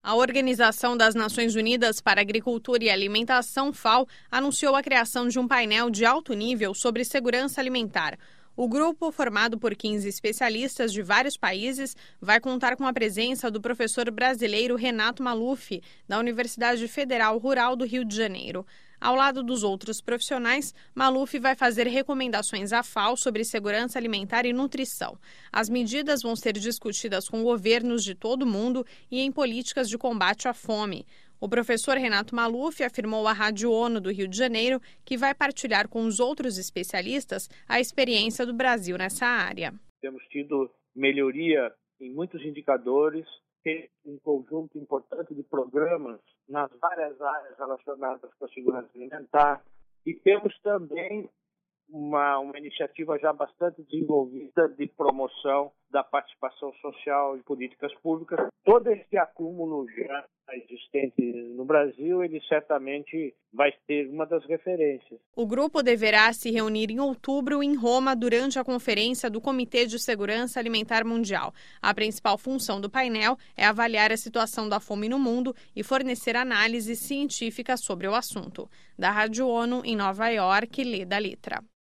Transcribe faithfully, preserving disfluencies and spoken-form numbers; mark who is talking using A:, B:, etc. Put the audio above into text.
A: A Organização das Nações Unidas para a Agricultura e Alimentação, FAO, anunciou a criação de um painel de alto nível sobre segurança alimentar. O grupo, formado por quinze especialistas de vários países, vai contar com a presença do professor brasileiro Renato Maluf, da Universidade Federal Rural do Rio de Janeiro. Ao lado dos outros profissionais, Maluf vai fazer recomendações à FAO sobre segurança alimentar e nutrição. As medidas vão ser discutidas com governos de todo o mundo e em políticas de combate à fome. O professor Renato Maluf afirmou à Rádio ONU do Rio de Janeiro que vai partilhar com os outros especialistas a experiência do Brasil nessa área.
B: Temos tido melhoria em muitos indicadores, tem um conjunto importante de programas nas várias áreas relacionadas com a segurança alimentar e temos também uma, uma iniciativa já bastante desenvolvida de promoção da participação social em políticas públicas. Todo esse acúmulo já existente no Brasil, ele certamente vai ser uma das referências.
A: O grupo deverá se reunir em outubro em Roma durante a conferência do Comitê de Segurança Alimentar Mundial. A principal função do painel é avaliar a situação da fome no mundo e fornecer análises científicas sobre o assunto. Da Rádio ONU, em Nova York, Leda Litra.